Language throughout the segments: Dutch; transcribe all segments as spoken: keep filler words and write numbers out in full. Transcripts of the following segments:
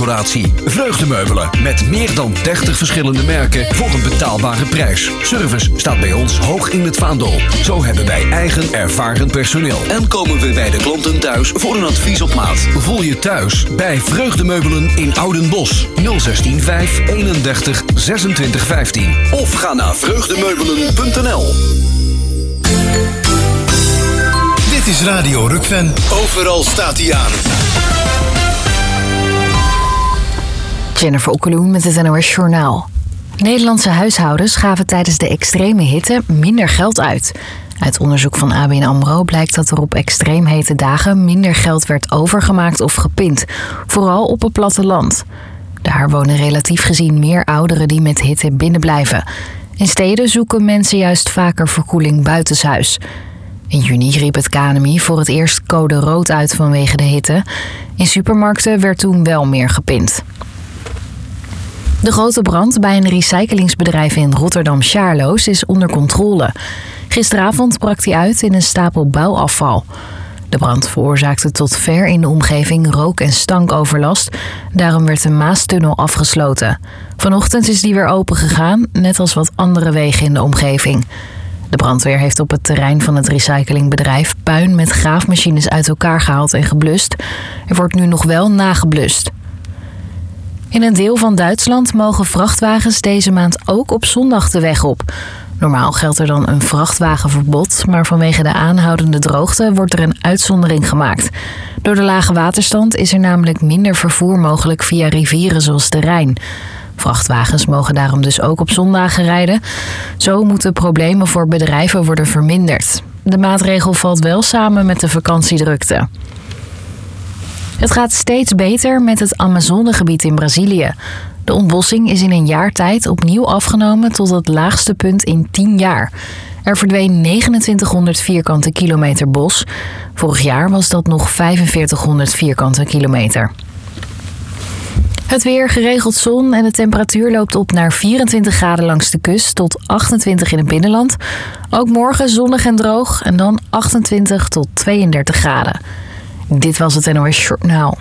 raamdecoratie. Vreugdemeubelen met meer dan dertig verschillende merken voor een betaalbare prijs. Service staat bij ons hoog in het vaandel. Zo hebben wij eigen ervaren personeel. En komen we bij de klanten thuis voor een advies op maat. Voel je thuis bij Vreugdemeubelen in Oudenbosch. nul zestien vijf eenendertig zesentwintig vijftien. Of ga naar vreugdemeubelen punt n l. Dit is Radio Rukven. Overal staat hij aan. Jennifer Okkeloen met het N O S Journaal. Nederlandse huishoudens gaven tijdens de extreme hitte minder geld uit. Uit onderzoek van A B N AMRO blijkt dat er op extreem hete dagen minder geld werd overgemaakt of gepind. Vooral op het platteland. Daar wonen relatief gezien meer ouderen die met hitte binnenblijven. In steden zoeken mensen juist vaker verkoeling buitenshuis. In juni riep het K N M I voor het eerst code rood uit vanwege de hitte. In supermarkten werd toen wel meer gepind. De grote brand bij een recyclingsbedrijf in Rotterdam-Sjaarloos is onder controle. Gisteravond brak die uit in een stapel bouwafval. De brand veroorzaakte tot ver in de omgeving rook- en stankoverlast. Daarom werd de Maastunnel afgesloten. Vanochtend is die weer open gegaan, net als wat andere wegen in de omgeving. De brandweer heeft op het terrein van het recyclingbedrijf puin met graafmachines uit elkaar gehaald en geblust. Er wordt nu nog wel nageblust. In een deel van Duitsland mogen vrachtwagens deze maand ook op zondag de weg op. Normaal geldt er dan een vrachtwagenverbod, maar vanwege de aanhoudende droogte wordt er een uitzondering gemaakt. Door de lage waterstand is er namelijk minder vervoer mogelijk via rivieren zoals de Rijn. Vrachtwagens mogen daarom dus ook op zondagen rijden. Zo moeten problemen voor bedrijven worden verminderd. De maatregel valt wel samen met de vakantiedrukte. Het gaat steeds beter met het Amazonegebied in Brazilië. De ontbossing is in een jaar tijd opnieuw afgenomen tot het laagste punt in tien jaar. Er verdween negenentwintighonderd vierkante kilometer bos. Vorig jaar was dat nog vijfenveertighonderd vierkante kilometer. Het weer, geregeld zon en de temperatuur loopt op naar vierentwintig graden langs de kust tot achtentwintig in het binnenland. Ook morgen zonnig en droog en dan achtentwintig tot tweeëndertig graden. Dit was het N O S Journaal.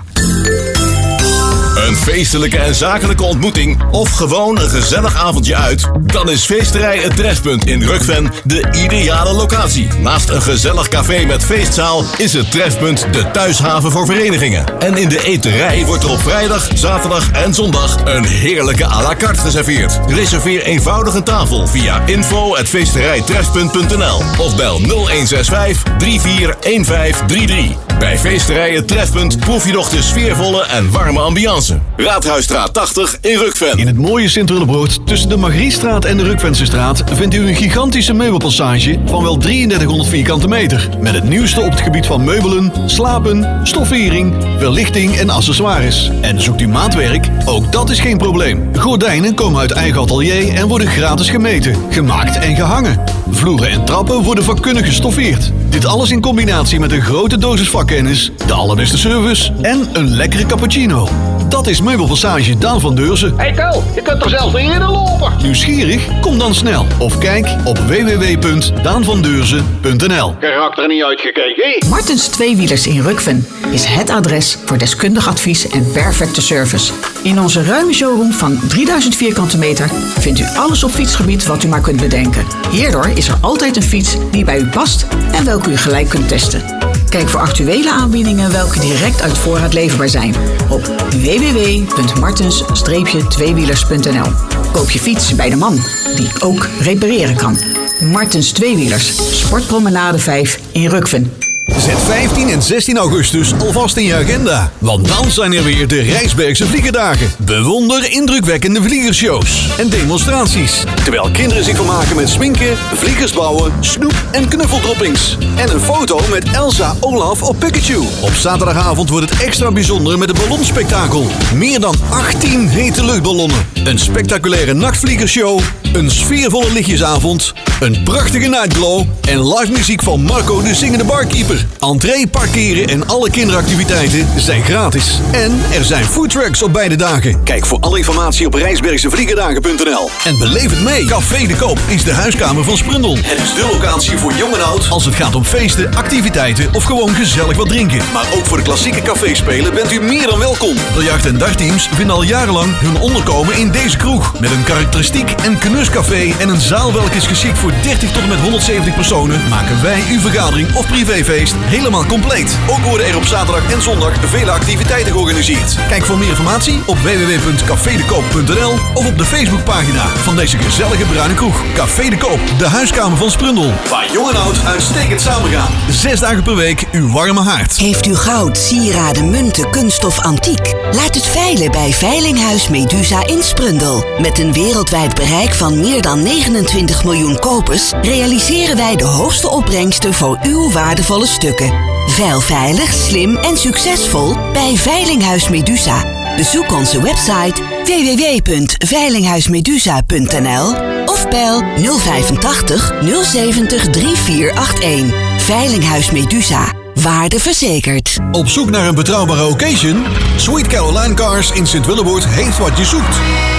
Een feestelijke en zakelijke ontmoeting of gewoon een gezellig avondje uit? Dan is Feesterij Het Trefpunt in Rukven de ideale locatie. Naast een gezellig café met feestzaal is het Trefpunt de thuishaven voor verenigingen. En in de eterij wordt er op vrijdag, zaterdag en zondag een heerlijke à la carte geserveerd. Reserveer eenvoudig een tafel via info at feesterijtrefpunt punt n l of bel nul een zes vijf drie vier een vijf drie drie. Bij Feesterij Het Trefpunt proef je nog de sfeervolle en warme ambiance. Raadhuisstraat tachtig in Rukven. In het mooie Sint-Willebroord tussen de Margriestraat en de Rukvensestraat vindt u een gigantische meubelpassage van wel drieëndertighonderd vierkante meter. Met het nieuwste op het gebied van meubelen, slapen, stoffering, verlichting en accessoires. En zoekt u maatwerk? Ook dat is geen probleem. Gordijnen komen uit eigen atelier en worden gratis gemeten, gemaakt en gehangen. Vloeren en trappen worden vakkundig gestoffeerd. Dit alles in combinatie met een grote dosis vakkennis, de allerbeste service en een lekkere cappuccino. Dat is Meubelpassage Daan van Deurzen. Hey Tel, je kunt er zelfs niet in lopen. Nieuwsgierig? Kom dan snel. Of kijk op w w w punt daan van deurzen punt n l. Karakter niet uitgekeken. Martens Tweewielers in Rukven is het adres voor deskundig advies en perfecte service. In onze ruime showroom van drieduizend vierkante meter vindt u alles op fietsgebied wat u maar kunt bedenken. Hierdoor is er altijd een fiets die bij u past en welke u gelijk kunt testen. Kijk voor actuele aanbiedingen welke direct uit voorraad leverbaar zijn op w w w punt martens tweewielers punt n l. Koop je fiets bij de man die ook repareren kan. Martens Tweewielers, Sportpromenade vijf in Rukven. Zet vijftien en zestien augustus alvast in je agenda. Want dan zijn er weer de Rijsbergse Vliegerdagen. Bewonder indrukwekkende vliegershows en demonstraties. Terwijl kinderen zich vermaken met sminken, vliegers bouwen, snoep en knuffeldroppings. En een foto met Elsa, Olaf of Pikachu. Op zaterdagavond wordt het extra bijzonder met een ballonspektakel. Meer dan achttien hete luchtballonnen. Een spectaculaire nachtvliegershow Een sfeervolle lichtjesavond, een prachtige nightglow en live muziek van Marco de Zingende Barkeeper. Entree, parkeren en alle kinderactiviteiten zijn gratis. En er zijn foodtrucks op beide dagen. Kijk voor alle informatie op rijsbergse vliegendagen punt n l. En beleef het mee. Café de Koop is de huiskamer van Sprundel. Het is de locatie voor jong en oud als het gaat om feesten, activiteiten of gewoon gezellig wat drinken. Maar ook voor de klassieke caféspelen bent u meer dan welkom. Biljart- en dartteams vinden al jarenlang hun onderkomen in deze kroeg. Met een karakteristiek en knuscafé en een zaal welke is geschikt voor dertig tot en met honderdzeventig personen, maken wij uw vergadering of privéfeest helemaal compleet. Ook worden er op zaterdag en zondag vele activiteiten georganiseerd. Kijk voor meer informatie op w w w punt café de koop punt n l of op de Facebookpagina van deze gezellige bruine kroeg. Café de Koop, de huiskamer van Sprundel. Waar jong en oud uitstekend samengaan. Zes dagen per week uw warme haard. Heeft u goud, sieraden, munten, kunststof, antiek? Laat het veilen bij Veilinghuis Medusa in Sprundel. Met een wereldwijd bereik van meer dan negenentwintig miljoen kopers realiseren wij de hoogste opbrengsten voor uw waardevolle stukken. Veil veilig, slim en succesvol bij Veilinghuis Medusa. Bezoek onze website w w w punt veilinghuismedusa punt n l of bel nul vijfentachtig nul zeventig drie vier acht een. Veilinghuis Medusa. Waarde verzekerd. Op zoek naar een betrouwbare occasion? Sweet Caroline Cars in Sint-Willeboord heeft wat je zoekt.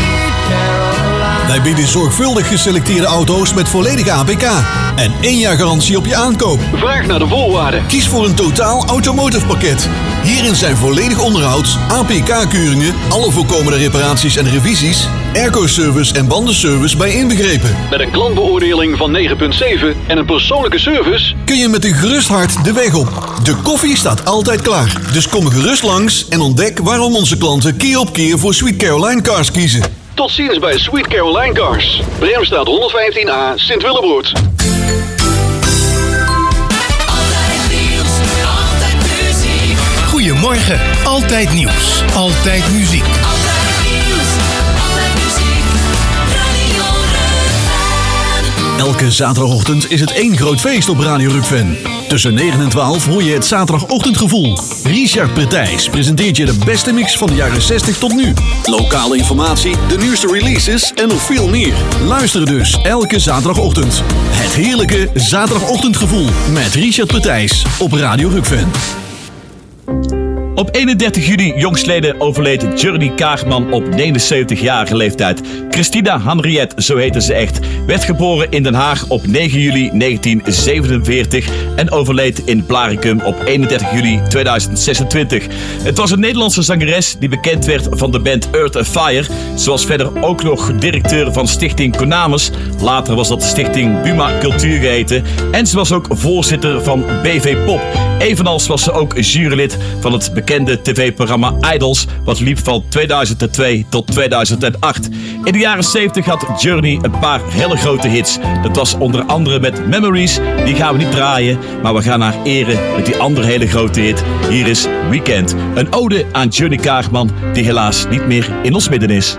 Wij bieden zorgvuldig geselecteerde auto's met volledige A P K en één jaar garantie op je aankoop. Vraag naar de voorwaarden. Kies voor een totaal automotive pakket. Hierin zijn volledig onderhoud, A P K-keuringen, alle voorkomende reparaties en revisies, airco-service en bandenservice bij inbegrepen. Met een klantbeoordeling van negen komma zeven en een persoonlijke service Kun je met een gerust hart de weg op. De koffie staat altijd klaar. Dus kom gerust langs en ontdek waarom onze klanten keer op keer voor Sweet Caroline Cars kiezen. Tot ziens bij Sweet Caroline Cars. Bremstraat honderdvijftien A, Sint-Willeboord. Goedemorgen, altijd nieuws, altijd muziek. Altijd nieuws, altijd muziek, Radio Rukven. Elke zaterdagochtend is het één groot feest op Radio Rukven. Tussen negen en twaalf hoor je het zaterdagochtendgevoel. Richard Pretijs presenteert je de beste mix van de jaren zestig tot nu. Lokale informatie, de nieuwste releases en nog veel meer. Luister dus elke zaterdagochtend. Het heerlijke zaterdagochtendgevoel met Richard Pretijs op Radio Rukven. Op eenendertig juli jongstleden overleed Journey Kaagman op negenenzeventigjarige leeftijd. Christina Henriette, zo heette ze echt, werd geboren in Den Haag op negen juli negentien zevenenveertig en overleed in Blaricum op eenendertig juli tweeduizend zesentwintig. Het was een Nederlandse zangeres die bekend werd van de band Earth and Fire. Ze was verder ook nog directeur van Stichting Konamus. Later was dat Stichting Buma Cultuur geheten. En ze was ook voorzitter van B V Pop. Evenals was ze ook jurylid van het bekende tv-programma Idols, wat liep van tweeduizend twee tot tweeduizend acht. In de jaren zeventig had Journey een paar hele grote hits. Dat was onder andere met Memories, die gaan we niet draaien, maar we gaan haar eren met die andere hele grote hit. Hier is Weekend, een ode aan Journey Kaagman, die helaas niet meer in ons midden is.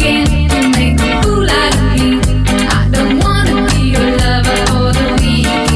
Fool out of me. I don't wanna be your lover for the weekend.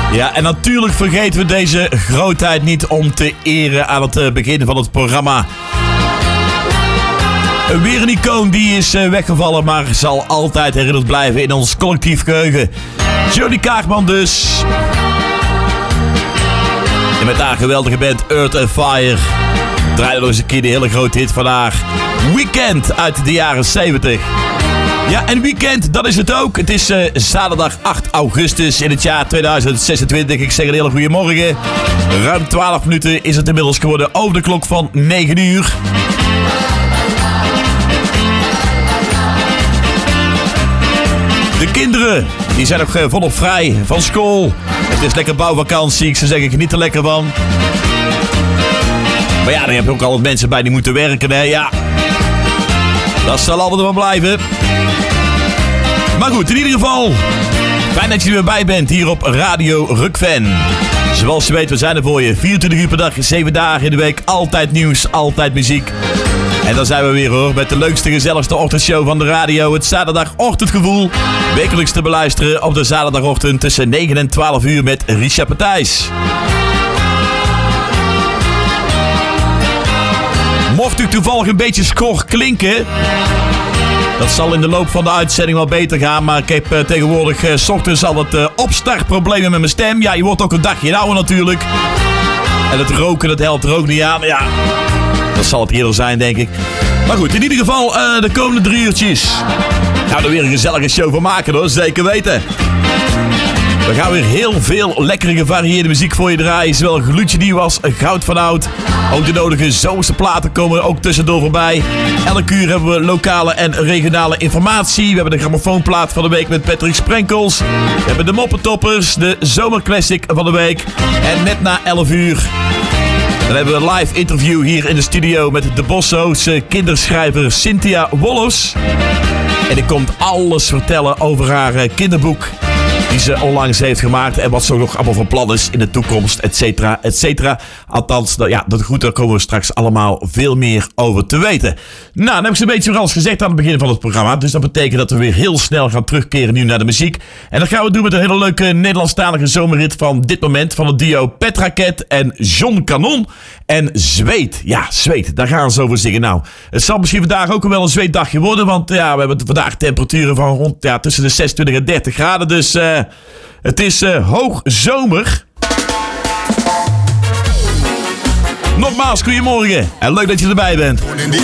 Ja, en natuurlijk vergeten we deze grootheid niet om te eren aan het uh, begin van het programma. Uh, weer een icoon die is uh, weggevallen, maar zal altijd herinnerd blijven in ons collectief geheugen. Johnny Kaagman dus. En met haar geweldige band Earth and Fire draaide nog eens een keer de hele grote hit van haar. Weekend uit de jaren zeventig. Ja, en weekend, dat is het ook. Het is uh, zaterdag acht augustus in het jaar tweeduizend zesentwintig. Ik zeg een hele goede morgen. Ruim twaalf minuten is het inmiddels geworden over de klok van negen uur. De kinderen, die zijn nog uh, volop vrij van school. Het is lekker bouwvakantie, ik zou zeggen, geniet er lekker van. Maar ja, dan heb je ook altijd mensen bij die moeten werken, hè. Ja, dat zal altijd wel blijven. Maar goed, in ieder geval, fijn dat je er weer bij bent hier op Radio Rukven. Zoals je weet, we zijn er voor je. vierentwintig uur per dag, zeven dagen in de week. Altijd nieuws, altijd muziek. En dan zijn we weer hoor, met de leukste, gezelligste ochtendshow van de radio. Het zaterdagochtendgevoel. Wekelijks te beluisteren op de zaterdagochtend tussen negen en twaalf uur met Richard Partijs. Mocht u toevallig een beetje schor klinken, dat zal in de loop van de uitzending wel beter gaan. Maar ik heb uh, tegenwoordig uh, 's ochtends al wat uh, opstartproblemen met mijn stem. Ja, je wordt ook een dagje ouder natuurlijk. En het roken, dat helpt er ook niet aan. Ja, dat zal het eerder zijn, denk ik. Maar goed, in ieder geval uh, de komende drie uurtjes. Gaan we er weer een gezellige show van maken hoor, zeker weten. We gaan weer heel veel lekkere gevarieerde muziek voor je draaien. Zowel gloedje nieuw als goud van oud. Ook de nodige zomerse platen komen er ook tussendoor voorbij. Elke uur hebben we lokale en regionale informatie. We hebben de grammofoonplaat van de week met Patrick Sprenkels. We hebben de moppentoppers, de zomerclassic van de week. En net na elf uur... dan hebben we een live interview hier in de studio met de Bosso's kinderschrijver Cynthia Wollos. En die komt alles vertellen over haar kinderboek die ze onlangs heeft gemaakt en wat ze nog allemaal van plan is in de toekomst, et cetera, et cetera. Althans, nou ja, dat goed, daar komen we straks allemaal veel meer over te weten. Nou, dan heb ik ze een beetje alles gezegd aan het begin van het programma. Dus dat betekent dat we weer heel snel gaan terugkeren nu naar de muziek. En dat gaan we doen met een hele leuke Nederlandstalige zomerrit van dit moment van het duo Petraket en John Canon. En Zweet. Ja, Zweet. Daar gaan ze over zingen. Nou, het zal misschien vandaag ook wel een zweetdagje worden. Want ja, we hebben vandaag temperaturen van rond ja, tussen de zesentwintig en dertig graden. Dus uh, het is uh, hoog zomer. Nogmaals, goedemorgen. En leuk dat je erbij bent.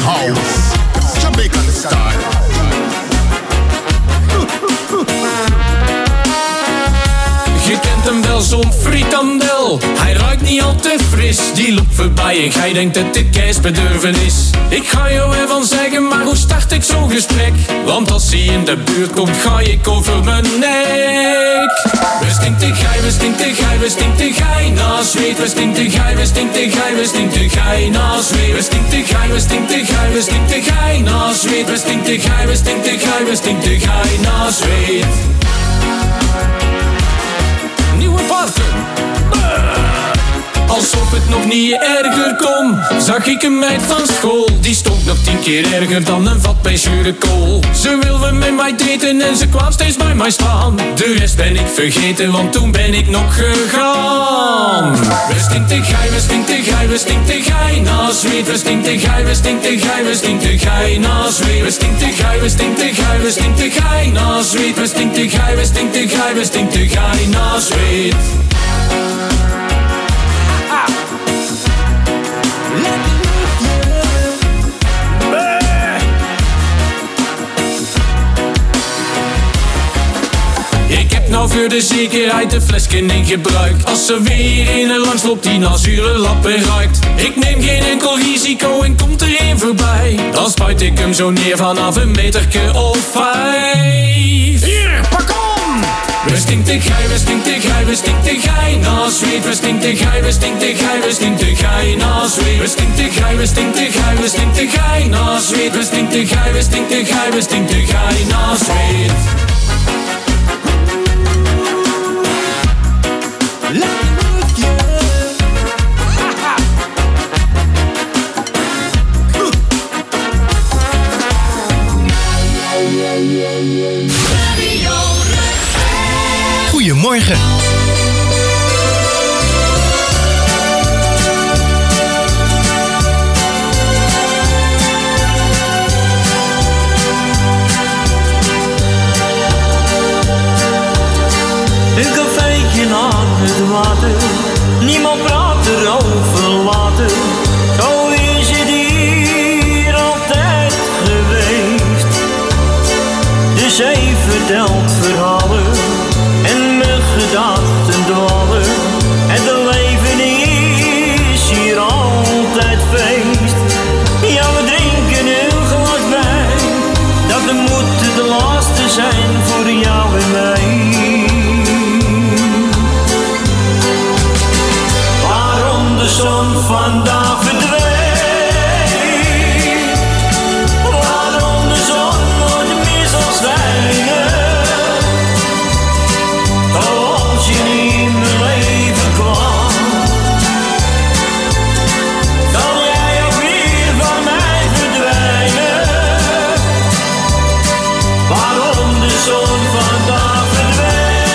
Je kent hem wel, zo'n frikandel. Hij ruikt niet al te fris. Die loopt voorbij en gij denkt dat de keis bedurven is. Ik ga jou ervan zeggen, maar hoe start ik zo'n gesprek? Want als hij in de buurt komt, ga ik over mijn nek. We stinken gij, we stinken gij, we stinken gij na zweet. We stinken gij, we stinken gij, we stinken gij na zweet. We stinken gij, we stinken gij, we stinken gij na zweet. We stinken gij, we stinken gij, we stinken gij na zweet. Nieuwe parfum. Alsof het nog niet erger kon, zag ik een meid van school. Die stonk nog tien keer erger dan een vat bij zure kool. Ze wilde met mij daten en ze kwam steeds bij mij staan. De rest ben ik vergeten, want toen ben ik nog gegaan. We stinken gij, we stinken gij, we stinken gij na zweet. We stinken gij, we stinken gij, we stinken gij na zweet. We stinken gij, we stinken gij, we stinken gij na zweet. We stinken gij, we stinken gij, we stinken gij na zweet. Ik heb nou voor de zekerheid de flesken in gebruik. Als er weer een langs loopt die naar zure lappen ruikt. Ik neem geen enkel risico en komt er een voorbij. Dan spuit ik hem zo neer vanaf een meterke of vijf. Hier, pak om! We stinken gij, we stinken gij, we stinken gij na zweet. We stinken gij, we stinken gij, we stinken gij na zweet. We stinken gij, we stinken gij, we stinken gij na zweet. We stinken gij, we stinken gij, we stinken gij na zweet. Goedemorgen. water. Niemand praat erover later. Zo is het hier altijd geweest. De zee vertelt verhalen en mijn gedachten dwalen. En de leven is hier altijd feest. Ja, we drinken een glas wijn. Dat moet de laatste zijn voor jou en mij. Waarom de zon vandaag verdwijnt? Waarom de zon nooit meer zal schijnen? Als je niet in mijn leven kwam, zal jij ook weer van mij verdwijnen. Waarom de zon vandaag verdwijnt?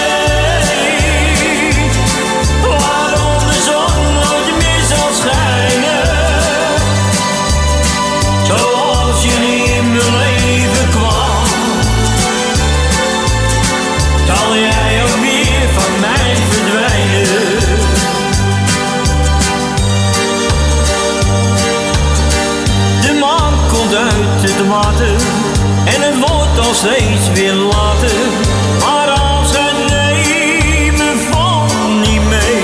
Waarom de zon nooit meer zal schijnen? Zoals je niet in mijn leven kwam, zal jij ook weer van mij verdwijnen. De maan komt uit het water en het wordt al steeds weer later. Maar afscheid nemen valt niet mee.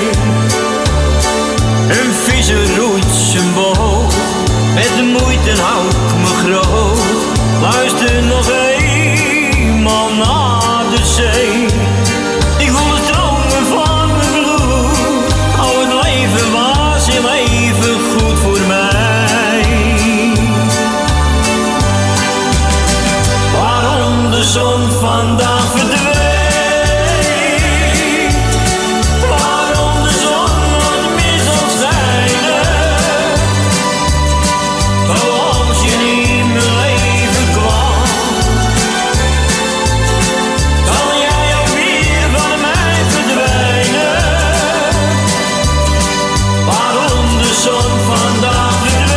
Een visser roeit zijn boot, met moeite hou ik me groot. Luister nog eenmaal naar de zee. Ik voel de stromen van mijn bloed. Oh, het leven was heel even goed voor mij. Waarom de zon vandaag verdwijnt? Waarom de zon nooit meer zal schijnen? Zoals je niet in mijn leven kwam, zal jij ook weer van mij verdwijnen. Waarom de zon vandaag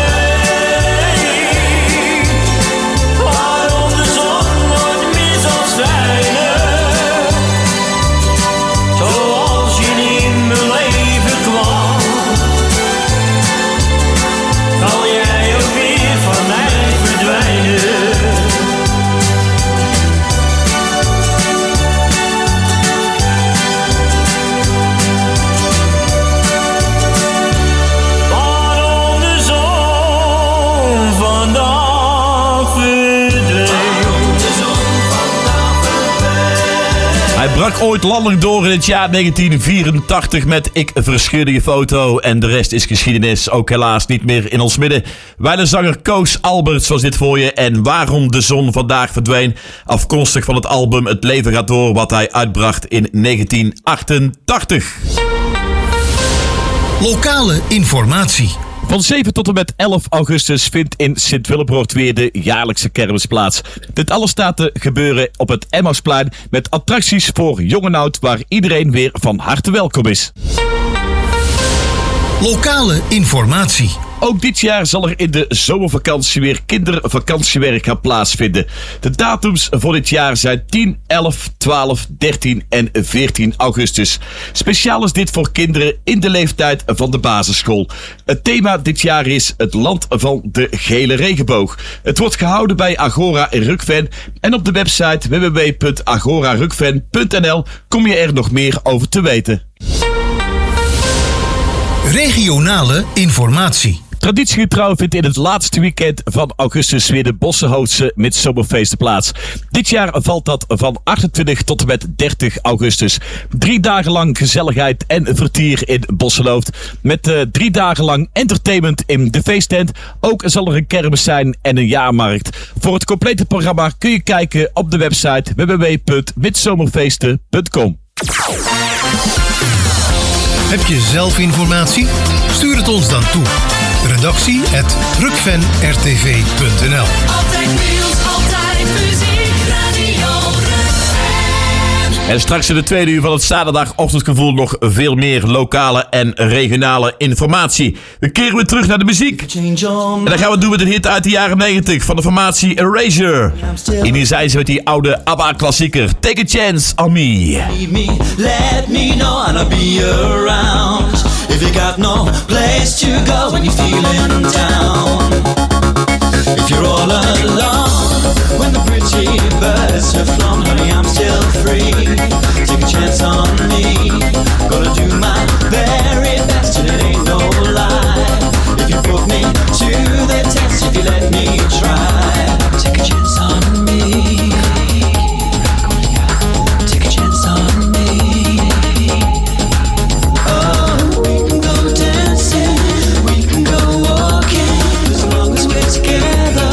verdwijnt? Waarom de zon nooit meer zal schijnen? Zoals je niet in mijn leven kwam, zal jij ook weer van mij verdwijnen. Waarom de zon vandaag verdwijnt? Hij brak ooit landelijk door in het jaar negentien vierentachtig met Ik verscheurde je foto. En de rest is geschiedenis, ook helaas niet meer in ons midden. Wijlenzanger Koos Alberts was dit voor je. En Waarom de zon vandaag verdween, afkomstig van het album Het leven gaat door, wat hij uitbracht in negentien achtentachtig. Lokale informatie. Van zeven tot en met elf augustus vindt in Sint-Willebroord weer de jaarlijkse kermis plaats. Dit alles staat te gebeuren op het Emmausplein met attracties voor jong en oud waar iedereen weer van harte welkom is. Lokale informatie. Ook dit jaar zal er in de zomervakantie weer kindervakantiewerk gaan plaatsvinden. De datums voor dit jaar zijn tien, elf, twaalf, dertien en veertien augustus. Speciaal is dit voor kinderen in de leeftijd van de basisschool. Het thema dit jaar is het land van de gele regenboog. Het wordt gehouden bij Agora Rukven en op de website w w w punt agora rukven punt n l kom je er nog meer over te weten. Regionale informatie. Traditiegetrouw vindt in het laatste weekend van augustus weer de Bossenhoutse Midzomerfeesten plaats. Dit jaar valt dat van achtentwintig tot en met dertig augustus. Drie dagen lang gezelligheid en vertier in Bossenhoofd. Met uh, drie dagen lang entertainment in de feesttent. Ook zal er een kermis zijn en een jaarmarkt. Voor het complete programma kun je kijken op de website w w w punt midzomerfeesten punt com. Heb je zelf informatie? Stuur het ons dan toe. Redactie at rukven r t v punt n l. Altijd nieuws, altijd muziek, Radio Rukven. En straks in de tweede uur van het zaterdagochtendgevoel nog veel meer lokale en regionale informatie. We keren weer terug naar de muziek. En dan gaan we het doen met een hit uit de jaren negentig van de formatie Erasure. En hier zijn ze met die oude ABBA-klassieker Take a Chance on Me. Let me know and I'll be around. If you got no place to go when you're feeling down. If you're all alone when the pretty birds have flown, honey, I'm still free. Take a chance on me. Gonna do my very best and it ain't no lie. If you put me to the test, if you let me try, take a chance on me. Take a chance on me. Oh, we can go dancing, we can go walking, as long as we're together.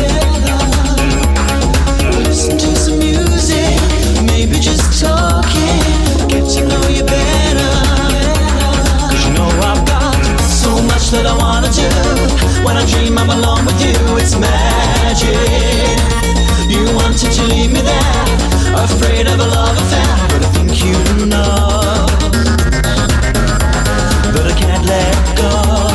Listen to some music, maybe just talking, get to know you better. Cause you know I've got so much that I wanna do. When I dream I'm alone with you, it's magic. You wanted to leave me there, afraid of a love affair, but I think you know that I can't let go.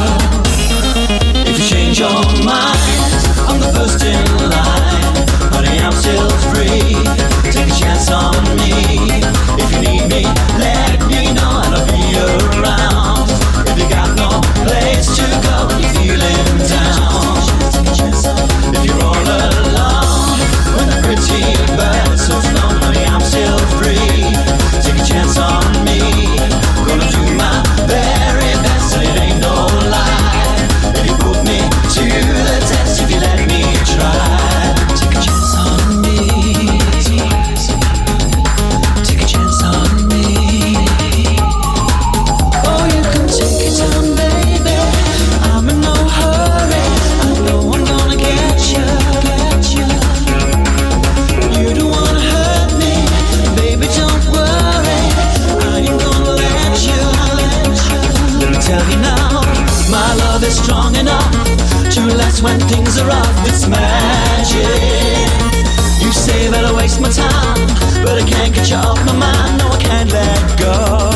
If you change your mind, I'm the first in line. Honey, I'm still free. Take a chance on me. If you need me, let me know and I'll be around. If you got no place to go when you're feeling down. If you're all alone when the pretty birds have flown, honey, I'm still free. Take a chance on me. Gonna do my very best and it ain't no lie. If you put me to the test, if you let me try, take a chance on me. Take a chance on me. Oh, you can take it on, baby. I'm in no hurry. I know I'm gonna get you, get you. You don't wanna hurt me, baby, don't worry. I ain't gonna let you, let you. Let me tell you now, my love is strong enough to last when things are rough. It's magic. You say that I waste my time, but I can't get you off my mind. No, I can't let go,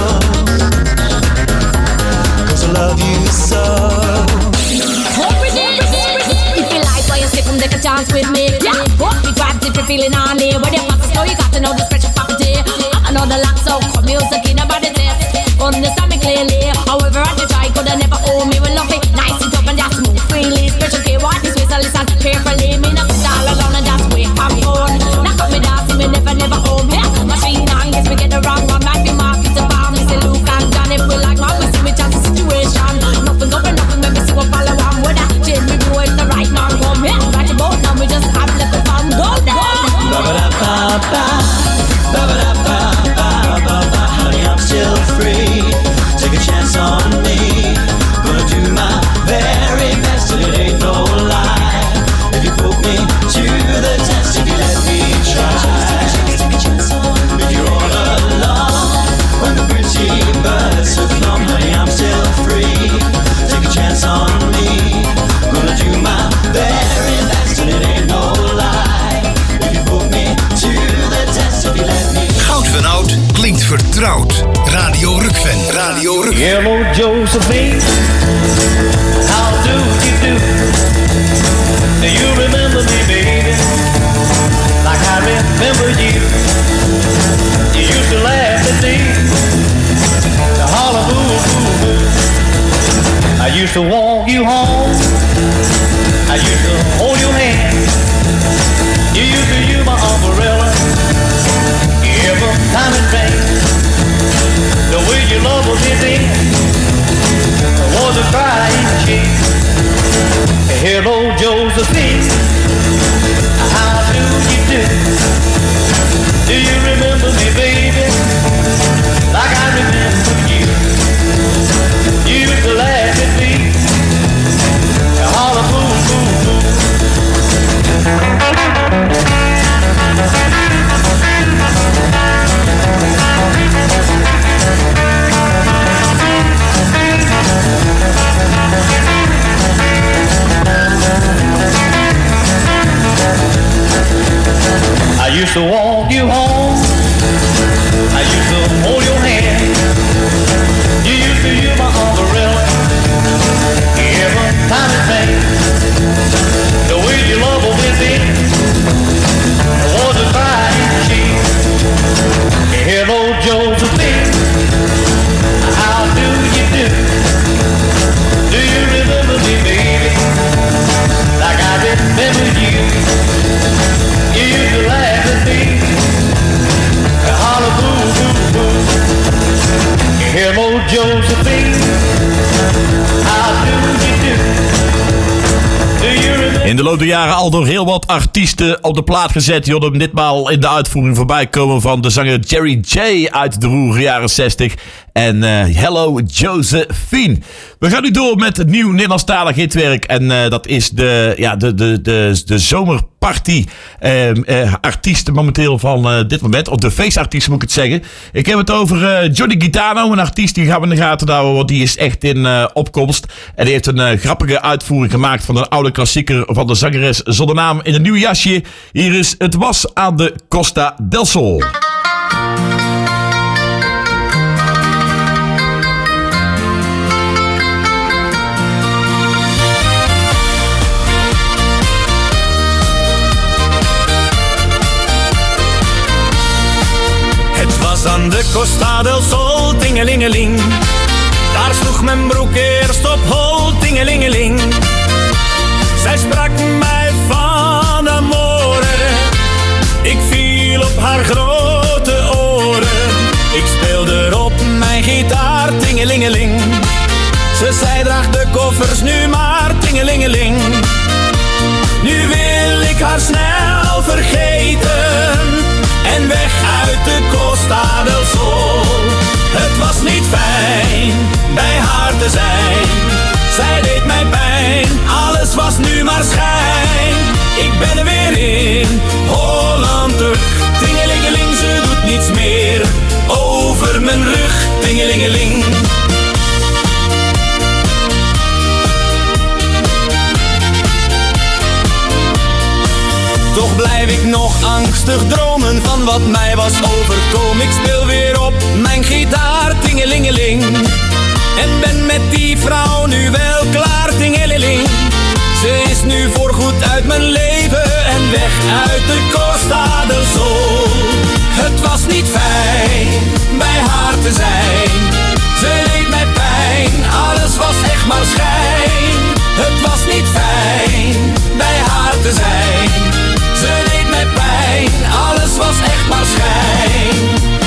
cause I love you so. If you like why you sit and take a chance with me, yeah. Hope you grab if you're feeling on me. When you're fast, you got to know the special property. I know the lock, so come music in about the test. Understand me clearly. However, I just try, could I never owe me. Well, love it nice and up and just move freely. Special care, what this way, so listen carefully. Me not sit all alone and just wait for me phone. Knock up me dancing, me never, never home. Yeah, machine on, yes, we get the wrong one. Might be market to farm, me say Luke and John. If we like what we see, we chance the situation. Nothing over, nothing, maybe see what follow on. Whether change me do it the right now, come here. Right about now, we just have left the farm. Go down. Ba-ba-da-ba-ba, ba-ba-da-ba-ba-ba-ba. Honey, I'm still free. Take a chance on me. Gonna do my very best and it ain't no lie. If you put me to the test, if you let me try, if you're all alone when the pretty birds have flown, honey, I'm still free. Take a chance on me. Gonna do my very best and it ain't no lie. If you put me to the test, if you let me. Goud van Oud klinkt vertrouwd. Radio Rukven. Radio Rukven. Hello Josephine, how do you do? Do you remember me, baby? Like I remember you. You used to laugh at me, to holler boo boo boo. I used to walk you home, I used to hold your hand. You used to use my umbrella every time it rained. The way your love was hitting was a crying shame. Hello Josephine, how do you do? Do you remember me, baby? Like I remember you. You used to laugh at me, and holler boo boo boo. I used to walk you home Josephine. How do you do? Do you remember? In de loop der jaren al door heel wat artiesten op de plaat gezet. Je hoorde hem ditmaal in de uitvoering voorbij komen van de zanger Jerry J uit de roerige jaren zestig. En uh, Hello Josephine. We gaan nu door met het nieuw Nederlandstalig hitwerk. En uh, dat is de, ja, de, de, de, de zomerparty uh, uh, artiesten momenteel van uh, dit moment. Of de feestartiesten moet ik het zeggen. Ik heb het over uh, Johnny Gitano. Een artiest die gaan we in de gaten houden. Want die is echt in uh, opkomst. En die heeft een uh, grappige uitvoering gemaakt van een oude klassieker van de zangeres zonder naam in een nieuw jasje. Hier is Het was aan de Costa del Sol. Aan de Costa del Sol, tingelingeling. Daar sloeg mijn broek eerst op hol, tingelingeling. Zij sprak mij van amore. Ik viel op haar grote oren. Ik speelde op mijn gitaar, tingelingeling. Ze zei draag de koffers nu maar, tingelingeling. Nu wil ik haar snel vergeten en weg uit de Costa del Sol. Het was niet fijn bij haar te zijn. Zij deed mij pijn, alles was nu maar schijn. Ik ben er weer in Holland terug. Tingelingeling, ze doet niets meer over mijn rug. Tingelingeling. Toch blijf ik nog angstig dromen van wat mij was overkomen. Ik speel weer op mijn gitaar, tingelingeling. En ben met die vrouw nu wel klaar, tingelingeling. Ze is nu voorgoed uit mijn leven en weg uit de Costa del Sol. Het was niet fijn bij haar te zijn. Ze deed mij pijn, alles was echt maar schijn. Het was niet fijn bij haar te zijn. Ze deed mij pijn, alles was echt maar schijn.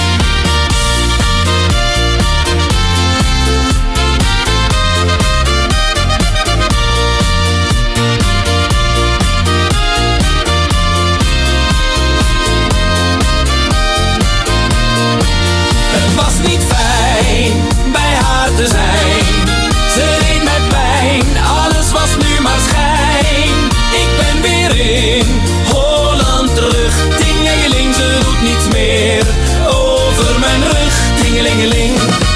Het was niet fijn bij haar te zijn. Ze deed mij pijn, alles was nu maar schijn. Ik ben weer in Holland terug. Tingelingeling, ze doet niets meer over mijn rug. Tingelingeling.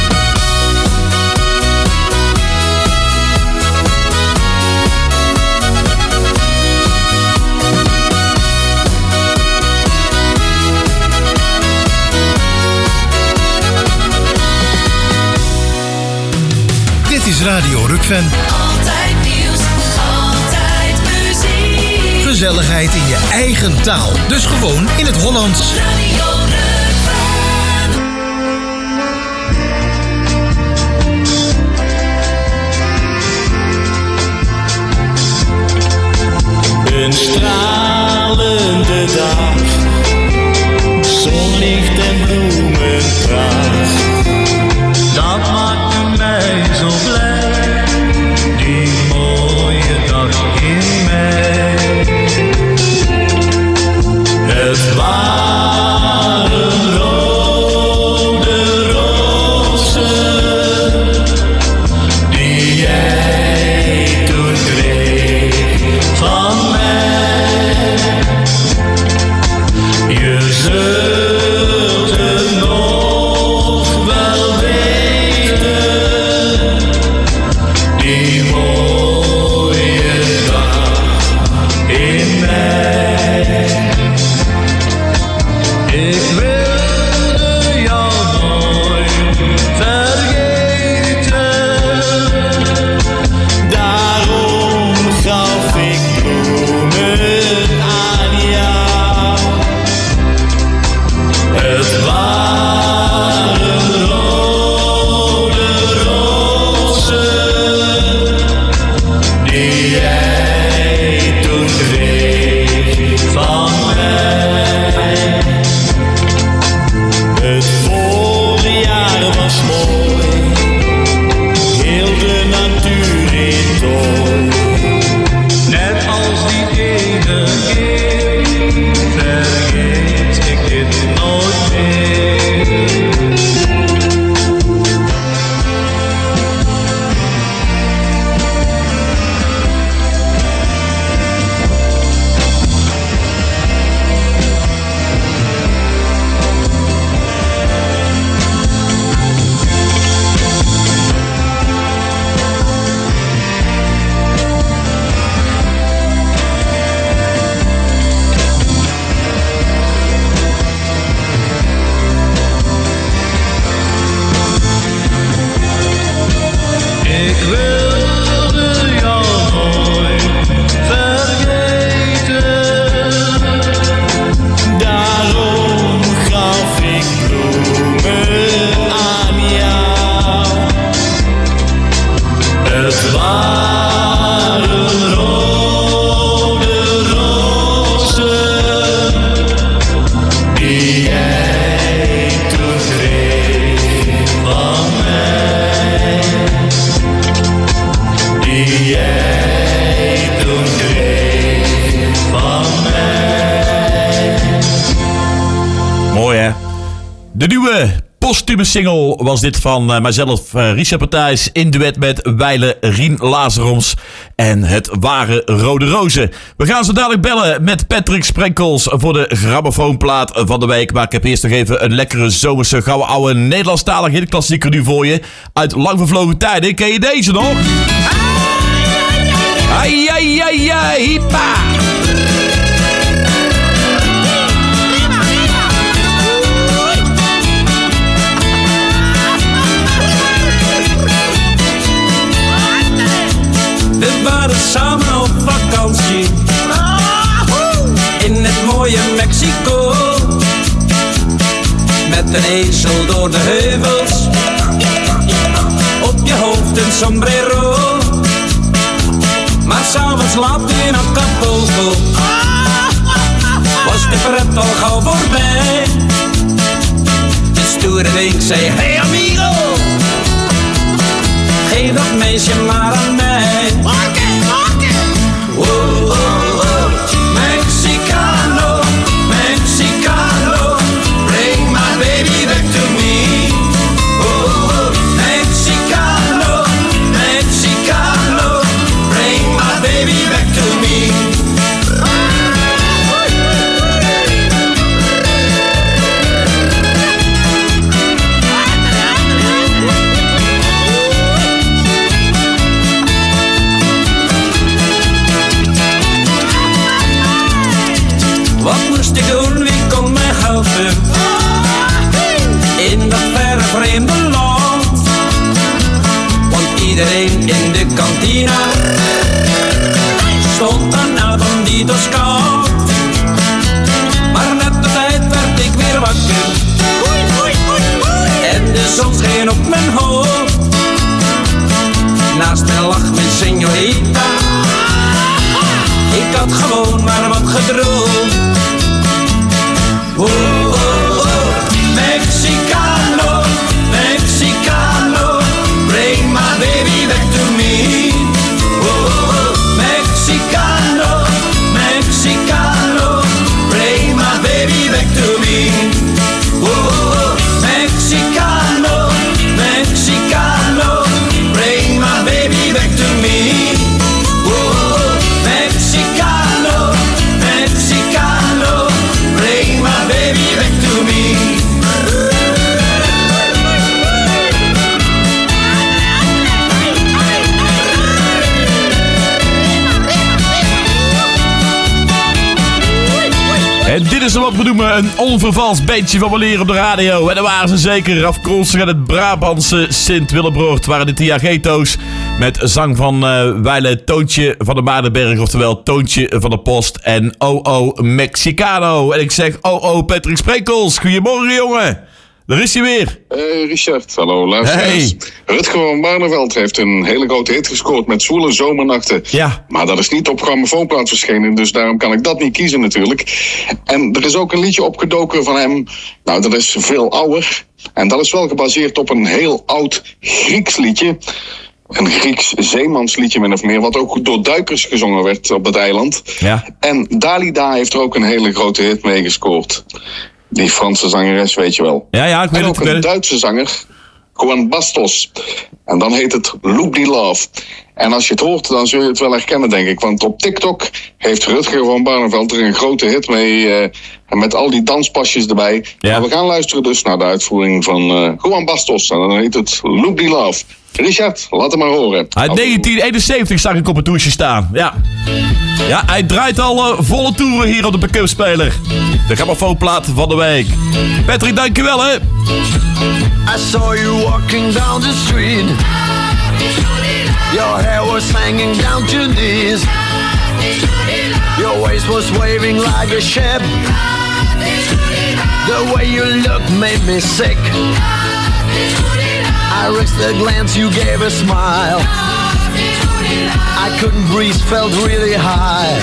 Dit is Radio Rukven. Altijd nieuws, altijd muziek. Gezelligheid in je eigen taal. Dus gewoon in het Hollands. Radio Rukven. Een stralende dag, zonlicht en bloemenpracht. Dat maakte mij zo blij, die mooie dag in mei. Het waren rode rozen, die jij toen kreeg van mij. Je zult het nog wel weten, wilde jou nooit vergeten. Daarom gaf ik bloemen aan jou. Het waren rode rozen die jij toen kreeg van mij. Die jij toen kreeg van mij. Mooi hè? De nieuwe postume single was dit van uh, mijzelf, uh, Richard Partijs, in duet met Weile Rien Lazaroms en het ware Rode Rozen. We gaan zo dadelijk bellen met Patrick Sprenkels voor de grammofoonplaat van de week. Maar ik heb eerst nog even een lekkere zomerse gouden oude Nederlandstalige hitklassieker nu voor je. Uit lang vervlogen tijden. Ken je deze nog? Ai, ai, ai, ai, hipa! We waren samen op vakantie in het mooie Mexico. Met een ezel door de heuvels, op je hoofd een sombrero. Maar s'avonds laat in Acapulco was de pret al gauw voorbij. De stoere week zei, hey amigo, geef dat meisje maar aan mij. Oh, oh, oh, Mexicano, Mexicano, bring my baby back to me. Oh, oh, Mexicano, Mexicano, bring my baby back to me. Wat moest ik doen, wie kon mij helpen? In dat verre vreemde land. Want iedereen in de kantine stond aan Avondito's kant. Maar net op tijd werd ik weer wakker en de zon scheen op mijn hoofd. Naast mij lag mijn señorita, ik had gewoon maar wat gedroomd. Oh, oh, oh, Mexicano, Mexicano, bring my baby back to me. Oh, oh, Mexicano, Mexicano, bring my baby back to me. Oh, oh, Mexicano, Mexicano, bring my baby back to me. Oh, Mexicano, Mexicano, bring my baby back to me. En dit is wat we noemen een onvervals beentje van weleer op de radio. En daar waren ze zeker, afkomstig uit het Brabantse Sint-Willebroort. Waren de Tiageto's met zang van uh, Weile Toontje van de Maardenberg. Oftewel Toontje van de Post en O O Mexicano. En ik zeg O O Patrick Sprenkels. Goedemorgen jongen. Daar is hij weer. Hey Richard, hallo luisteraars. Hey. Rutger van Barneveld heeft een hele grote hit gescoord met Zwoele Zomernachten. Ja. Maar dat is niet op grammofoonplaat verschenen, dus daarom kan ik dat niet kiezen natuurlijk. En er is ook een liedje opgedoken van hem, nou dat is veel ouder. En dat is wel gebaseerd op een heel oud Grieks liedje. Een Grieks zeemansliedje min of meer, wat ook door duikers gezongen werd op het eiland. Ja. En Dalida heeft er ook een hele grote hit mee gescoord. Die Franse zangeres, weet je wel. Ja, ja, ik weet en het. ook een Duitse zanger, Juan Bastos. En dan heet het Loop Die Love. En als je het hoort, dan zul je het wel herkennen, denk ik. Want op TikTok heeft Rutger van Barneveld er een grote hit mee. Uh, met al die danspasjes erbij. Ja. Maar we gaan luisteren dus naar de uitvoering van uh, Juan Bastos. En dan heet het Loop Die Love. Richard, laat hem maar horen. Uit negentien eenenzeventig zag ik op het toertje staan. Ja. Ja, hij draait al uh, volle toeren hier op de pick-up-speler. De grammofoonplaat van de week. Patrick, dankjewel hè. I saw you walking down the street. Your hair was hanging down to knees. Your waist was waving like a ship. The way you looked made me sick. I risked a glance, you gave a smile. I couldn't breathe, felt really high.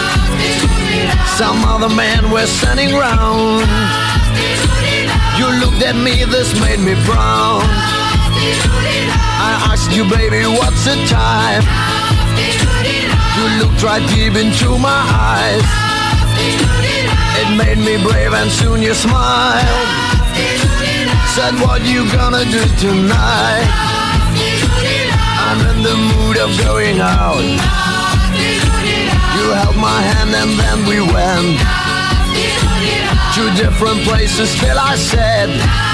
Some other men were standing round. You looked at me, this made me brown. I asked you, baby, what's the time? You looked right deep into my eyes. It made me brave and soon you smiled. Said, what you gonna do tonight? I'm in the mood of going out. You held my hand and then we went to different places. Still I said,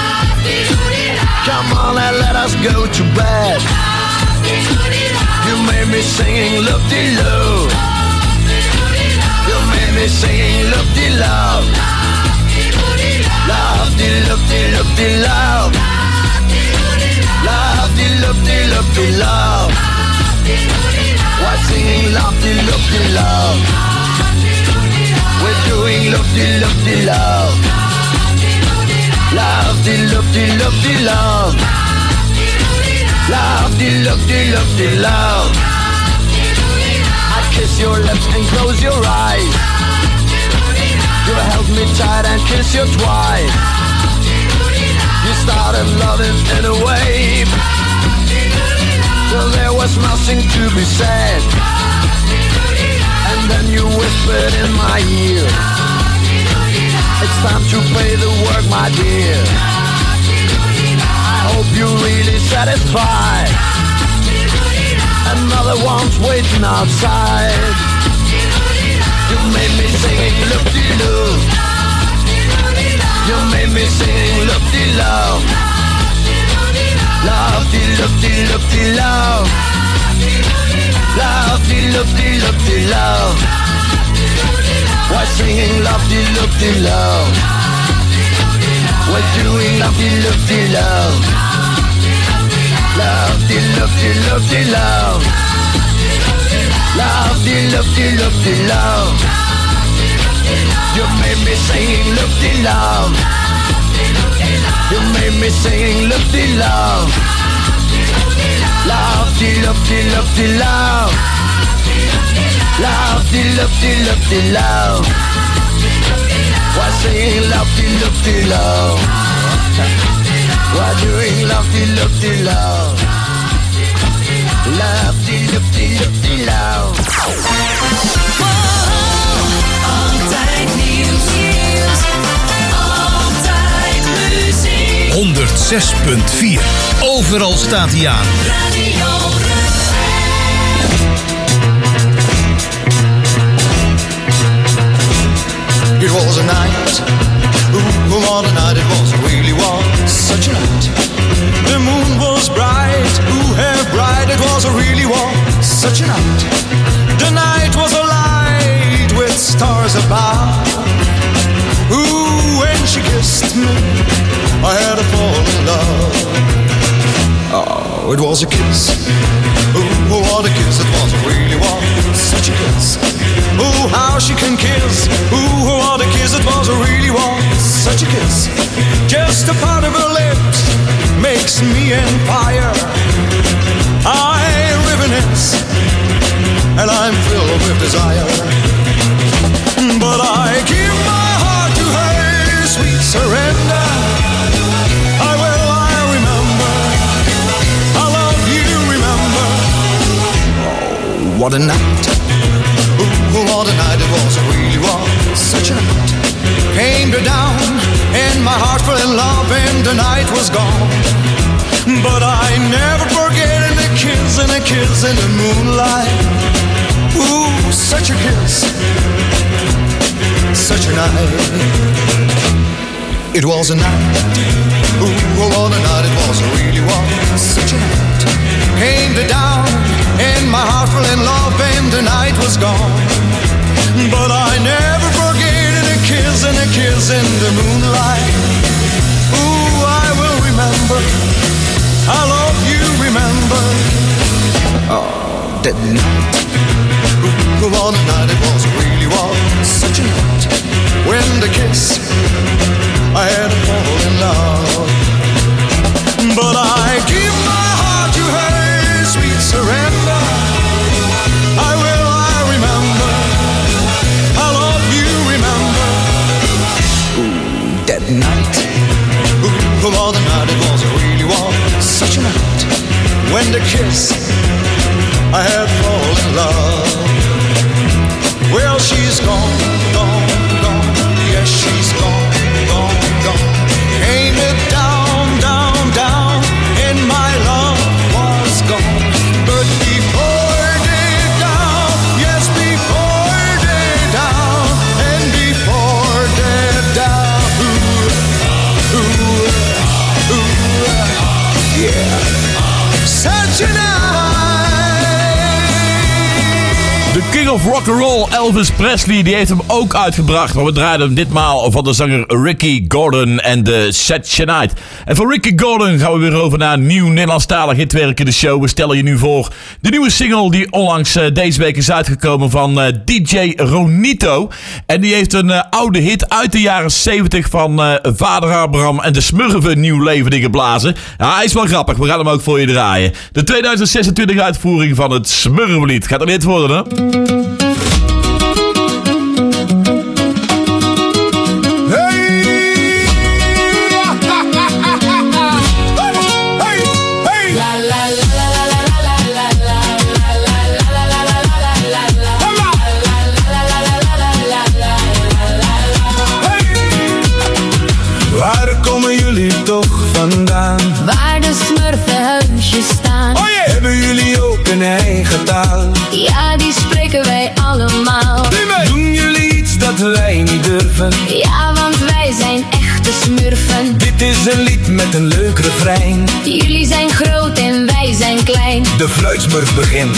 come on and let us go to bed. You made me singing loop-de-loo. You made me singing loop-de-love. Love-de-loop-de-loop-de-love. Love-de-loop-de-loop-de-love. Why singing love-de-loop-de-love? We're doing loop-de-loop-de-love. Love-de-loop-de-loop-de-love. Love-de-loop-de-loop-de-love. I kiss your lips and close your eyes. You held me tight and kissed you twice. You started loving in a wave till there was nothing to be said. And then you whispered in my ear, it's time to pay the work, my dear. I hope you're really satisfied. Another one's waiting outside. You made me singing loop-de-loo. You made me singing loop-de-love. Love-de-loop-de-loop-de-love. Love-de-loop-de-loop-de-love. Why singing love-de-loop-de-love? We're doing love-de-loop-de-love. Love-de-loop-de-loop-de-love. Love-de-loop-de-loop-de-love. You made me singing loop-de-love. You made me singing loop-de-love. Love-de-loop-de-loop-de-love. Love-de-loop-de-loop-de-love. Why singing love-de-loop-de-love? Why doing love-de-loop-de-love? Love-de-loop-de-loop-de-love. Altijd nieuws, altijd muziek. honderdzes punt vier. Overal staat hij aan. Radio It was a night, ooh, what a night it was, it really was such a night. The moon was bright, ooh, how bright it was, it really was such a night. The night was alight with stars above. Ooh, when she kissed me, I had to fall in love. Oh, it was a kiss, ooh, what a kiss it was, it really was such a kiss. Ooh, how she can kiss. Ooh, what a kiss it was, it really was such a kiss. Just a part of her lips makes me on fire. I reminisce and I'm filled with desire. But I give my heart to her, sweet surrender. I will, I remember. I love you, remember. Oh, what a night. Ooh, what a night it was, it really was such a night. Came her down, and my heart fell in love, and the night was gone. But I never forget a kiss and a kiss in the moonlight. Ooh, such a kiss, such a night. It was a night, ooh, what a night it was, it really was such a night. Came her down, and my heart fell in love, and the night was gone. But I never forget a kiss and a kiss in the moonlight. Ooh, I will remember. I love you, remember. Oh. that night. Ooh, what a night it was, really was such a night. When the kiss, I had to fall in love. But I give my heart to her, sweet surrender. I will, I remember, I love you, remember. Ooh, that night, ooh, what a night it was, really was such a night. When the kiss, I had to fall in love. Well, she's gone, gone, gone. Yes, she's gone, gone, gone. Came it down, down, down, and my love was gone. But before day down, yes, before day down, and before day down, ooh, ooh, ooh, yeah, such a night. De King of Rock'n'Roll, Elvis Presley, die heeft hem ook uitgebracht. Maar we draaiden hem ditmaal van de zanger Ricky Gordon en de Such a Night. En voor Ricky Gordon gaan we weer over naar een nieuw Nederlandstalig hitwerk in de show. We stellen je nu voor de nieuwe single die onlangs uh, deze week is uitgekomen van uh, D J Ronito. En die heeft een uh, oude hit uit de jaren zeventig van uh, Vader Abraham en de Smurfen een nieuw leven ingeblazen. Ja, hij is wel grappig, we gaan hem ook voor je draaien. De tweeduizend zesentwintig uitvoering van het Smurfenlied. Gaat er dit worden, hè? Waar komen jullie toch vandaan? Waar de smurfenhuisjes staan. Oh yeah. Hebben jullie ook een eigen taal? Ja, die spreken wij allemaal. Doen jullie iets dat wij niet durven? Ja, want wij zijn echte smurfen. Dit is een lied met een leuk refrein. Jullie zijn groot en wij zijn klein. De fluitsmurf begint.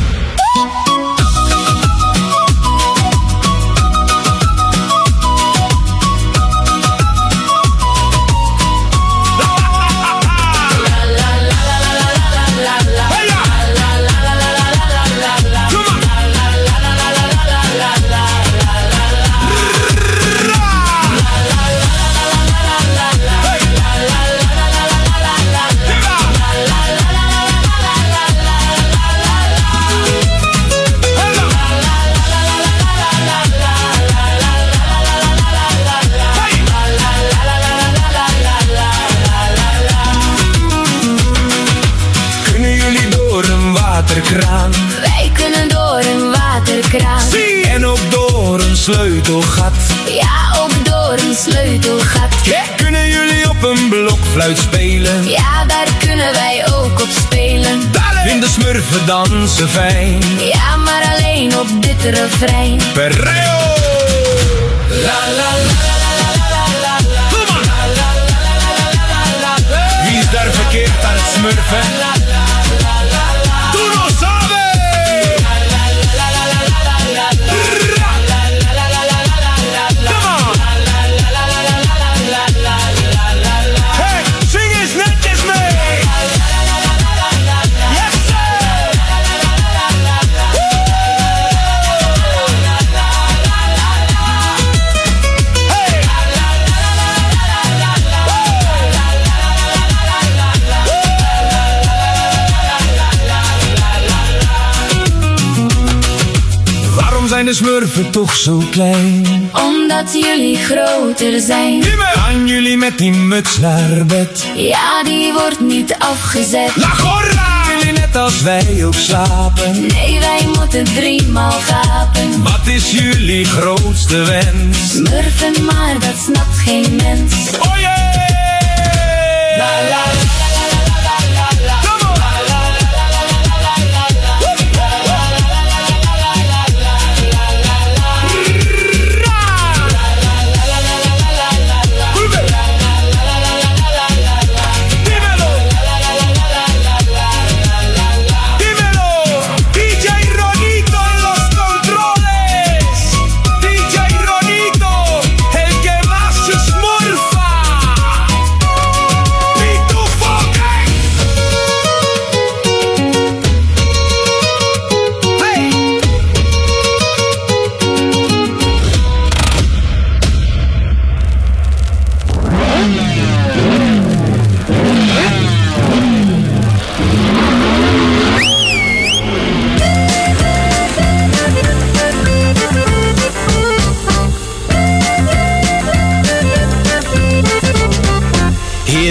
Waterkraan. Wij kunnen door een waterkraan. Zie! En ook door een sleutelgat. Ja, ook door een sleutelgat. Ja. Kunnen jullie op een blokfluit spelen? Ja, daar kunnen wij ook op spelen. Vinden smurfen dansen fijn? Ja, maar alleen op dit refrein. Perreo! La la la la la la la. Kom maar! Wie is daar verkeerd aan het smurfen? Zijn de smurfen toch zo klein? Omdat jullie groter zijn. Gaan jullie met die muts naar bed? Ja, die wordt niet afgezet. La gorra! Jullie net als wij ook slapen? Nee, wij moeten driemaal gapen. Wat is jullie grootste wens? Smurfen, maar dat snapt geen mens. Oh yeah! La la la. Fuck!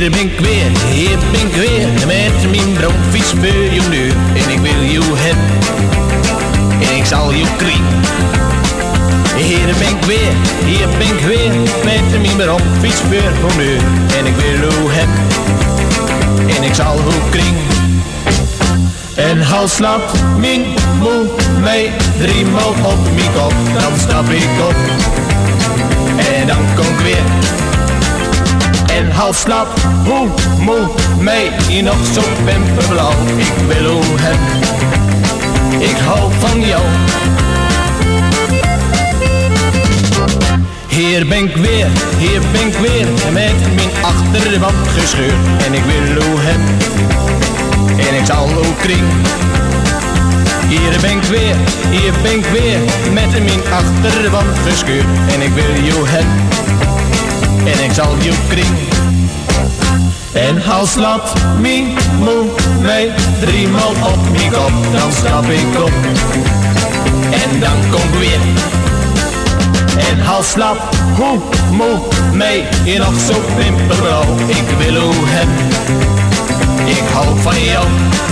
Hier ben ik weer, hier ben ik weer, met mijn bromfiets voor je deur. En ik wil je hebben, en ik zal je kriegen. Hier ben ik weer, hier ben ik weer, met mijn bromfiets voor je deur. En ik wil je hebben, en ik zal je kriegen. En hals slapt mijn moe mij driemaal op mijn kop, dan stap ik op. En dan kom ik weer. En hals slapt hoe moe mij nog zo pimperblauw. Ik wil hoe hebben, ik hou van jou. Hier ben ik weer, hier ben ik weer, met mijn achterwand gescheurd. En ik wil hoe hebben, en ik zal hoe kring. Hier ben ik weer, hier ben ik weer, met mijn achterwand gescheurd. En ik wil jou hebben, en ik zal jou kring. En als laat mijn moe mij driemaal op mijn kop, dan stap ik op. En dan kom ik weer. En als laat hoe moe mij hier nog zo pimperblauw. Ik wil jou hebben, ik hou van jou.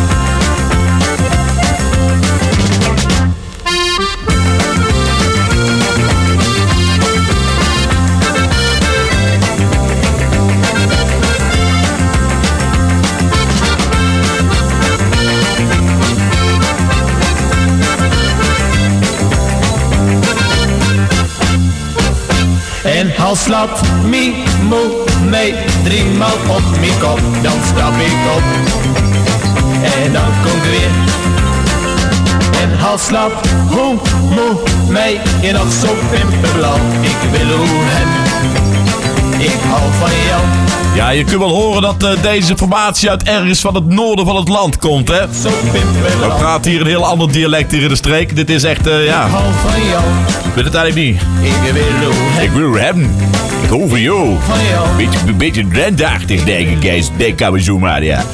En als slaat mijn moe mij driemaal op mijn kop, dan stap ik op. En dan kom ik weer. En als slaat hoe moe mij je nog zo pimperblauw. Ik wil hoe hebben, ik hou van jou. Ja, je kunt wel horen dat uh, deze formatie uit ergens van het noorden van het land komt, hè? We praten hier een heel ander dialect hier in de streek. Dit is echt, uh, ja... Ik hou van jou. Ik weet het eigenlijk niet. Ik wil hoe hebben. Ik wil hebben. Ik hou van jou. Van jou. Beetje, een beetje drentachtig, denk ik, guys. Denk kan we zo maar, ja.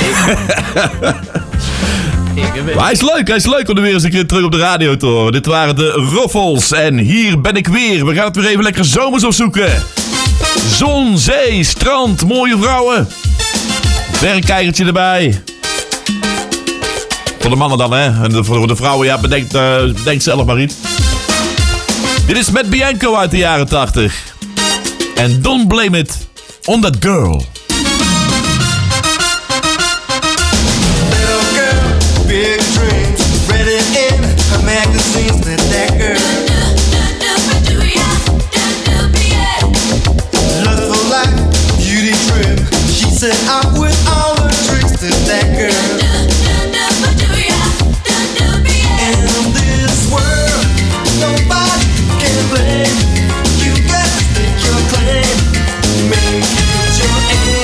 Maar hij is leuk, hij is leuk om er weer eens een keer terug op de radio te horen. Dit waren de Ruffles en hier ben ik weer. We gaan het weer even lekker zomers opzoeken. Zon, zee, strand, mooie vrouwen. Verrekijkertje erbij. Voor de mannen dan, hè. En de, voor de vrouwen, ja, bedenk, uh, bedenk zelf maar iets. Dit is met Bianco uit de jaren tachtig. En don't blame it on that girl. Little girl, big dreams, read it in her magazines that that girl look for life, beauty trim. She said out with all the tricks that that girl. In this world, nobody can blame. You got to stick your claim, make it your aim.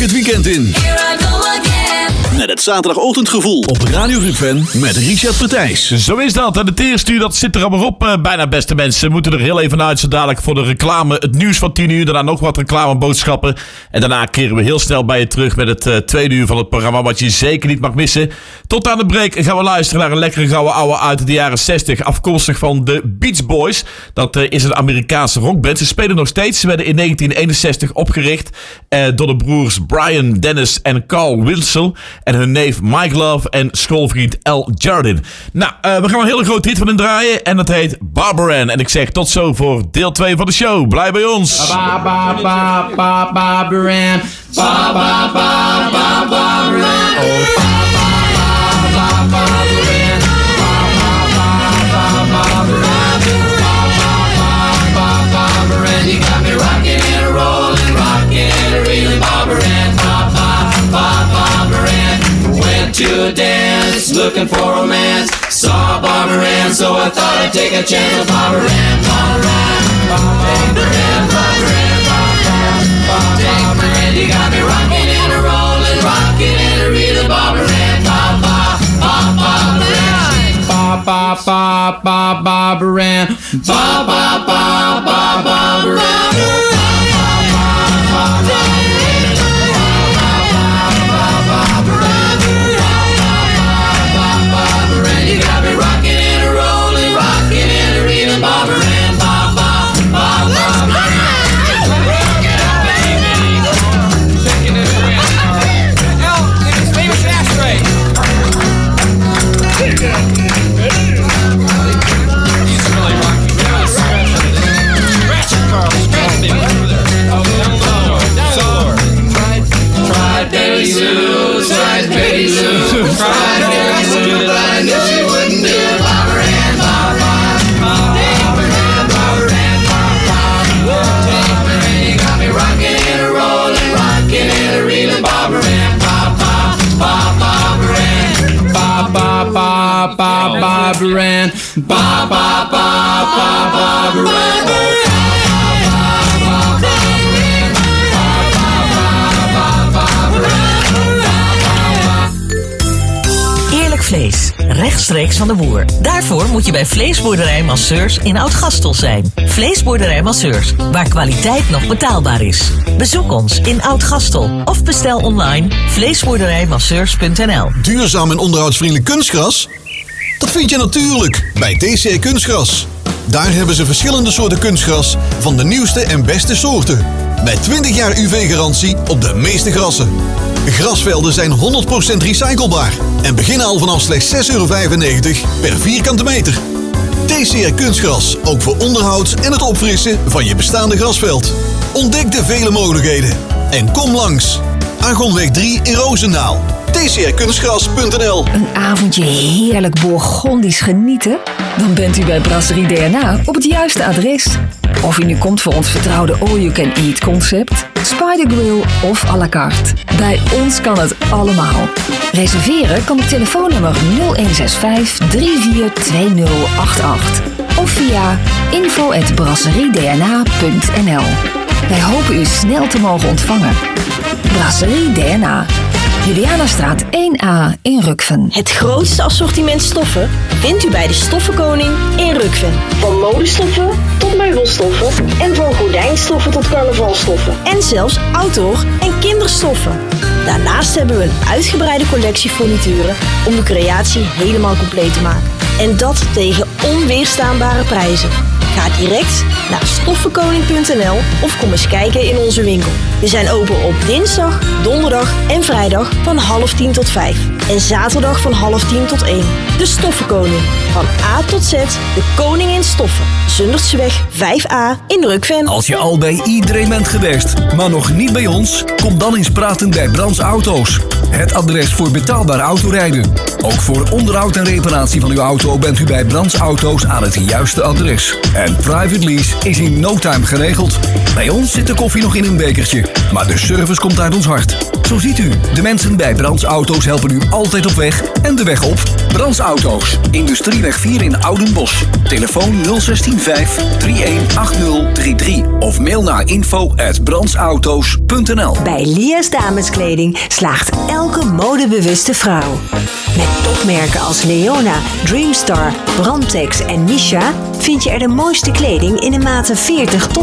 het weekend in. Met het zaterdagochtendgevoel op Radio Rukven met Richard Partijs. Zo is dat. En het eerste uur, dat zit er allemaal op. Uh, bijna, beste mensen. We moeten er heel even uit zo dadelijk voor de reclame. Het nieuws van tien uur. Daarna nog wat reclameboodschappen. En daarna keren we heel snel bij je terug met het uh, tweede uur van het programma. Wat je zeker niet mag missen. Tot aan de break gaan we luisteren naar een lekkere gouden ouwe uit de jaren zestig. Afkomstig van de Beach Boys. Dat uh, is een Amerikaanse rockband. Ze spelen nog steeds. Ze werden in negentien eenenzestig opgericht uh, door de broers Brian, Dennis en Carl Wilson. En hun neef Mike Love en schoolvriend Al Jardin. Nou, uh, we gaan een hele grote hit van hen draaien. En dat heet Barbara. En ik zeg tot zo voor deel twee van de show. Blijf bij ons. Ba ba ba ba Barbara. Ba ba ba ba Barbara. Oh ba ba ba ba Barbara. Ba ba ba ba Barbara. Ba ba ba ba Barbara. You got me rocking and rolling, rocking and reeling, Barbara. Ba ba ba Barbara. Went to a dance, looking for romance. Saw Barbara Ann, so I thought I'd take a chance with Barbara Ann. Barbara Ann, Barbara Ann, Barbara Ann, Barbara Ann. You got me rocking and a rolling, rocking and a reeling, Barbara Ann. Ba ba ba Barbara Ann. Ba ba ba ba Barbara Ann. Ba ba ba ba Barbara Ann. You got me rocking and a rolling, rocking and a reeling, Barbara Ann. Ba ba ba ba ba. Rock it up, baby. Taking it away. Al, it's famous ashtray. He's really rocking. Really scratch it, Carl. Scratch me over there. Oh, down low, down low. Try, try, Betty Lou. Try, Betty Lou. Try, Betty Lou. I knew she wouldn't do it. Barbara Ann, ba ba ba. Barbara Ann, Barbara Ann, ba ba. Barbara Ann, you got me rocking and a rolling, rocking and a reeling, Barbara Ann, ba ba ba Barbara Ann, ba ba ba ba Barbara Ann, ba ba ba ba Barbara Ann. Vlees, rechtstreeks van de boer. Daarvoor moet je bij Vleesboerderij Masseurs in Oud-Gastel zijn. Vleesboerderij Masseurs, waar kwaliteit nog betaalbaar is. Bezoek ons in Oud-Gastel of bestel online vleesboerderijmasseurs punt n l. Duurzaam en onderhoudsvriendelijk kunstgras? Dat vind je natuurlijk bij D C R Kunstgras. Daar hebben ze verschillende soorten kunstgras van de nieuwste en beste soorten. Met twintig jaar U V-garantie op de meeste grassen. Grasvelden zijn honderd procent recyclebaar en beginnen al vanaf slechts zes euro vijfennegentig per vierkante meter. D C R Kunstgras, ook voor onderhoud en het opfrissen van je bestaande grasveld. Ontdek de vele mogelijkheden en kom langs. Argonweg drie in Roosendaal. D C R kunstgras punt n l. Een avondje heerlijk Bourgondisch genieten? Dan bent u bij Brasserie D N A op het juiste adres. Of u nu komt voor ons vertrouwde all-you-can-eat concept, Spider Grill of à la carte. Bij ons kan het allemaal. Reserveren kan op telefoonnummer nul een zes vijf drie vier twee nul acht acht of via info at brasserie d n a punt n l. Wij hopen u snel te mogen ontvangen. Brasserie D N A. Julianastraat één A in Rukven. Het grootste assortiment stoffen vindt u bij de Stoffenkoning in Rukven. Van modestoffen tot meubelstoffen en van gordijnstoffen tot carnavalstoffen. En zelfs outdoor- en kinderstoffen. Daarnaast hebben we een uitgebreide collectie furnituren om de creatie helemaal compleet te maken. En dat tegen onweerstaanbare prijzen. Ga direct naar stoffenkoning punt n l of kom eens kijken in onze winkel. We zijn open op dinsdag, donderdag en vrijdag van half tien tot vijf. En zaterdag van half tien tot één. De Stoffenkoning. Van A tot Z, de koning in stoffen. Zundertseweg vijf A in Rukven. Als je al bij iedereen bent geweest, maar nog niet bij ons, kom dan eens praten bij Brands Auto's. Het adres voor betaalbaar autorijden. Ook voor onderhoud en reparatie van uw auto bent u bij Brands Auto's aan het juiste adres. En private lease is in no time geregeld. Bij ons zit de koffie nog in een bekertje, maar de service komt uit ons hart. Zo ziet u, de mensen bij Brands Auto's helpen u altijd op weg en de weg op. Brands Auto's, Industrieweg vier in Oudenbosch. Telefoon nul zestien vijf drie een acht nul drie drie of Mail naar info at brandsauto's punt n l. Bij Lia's Dameskleding slaagt elke modebewuste vrouw. Met topmerken als Leona, Dreamstar, Brandtex en Misha vind je er de mooiste kleding in de maten veertig tot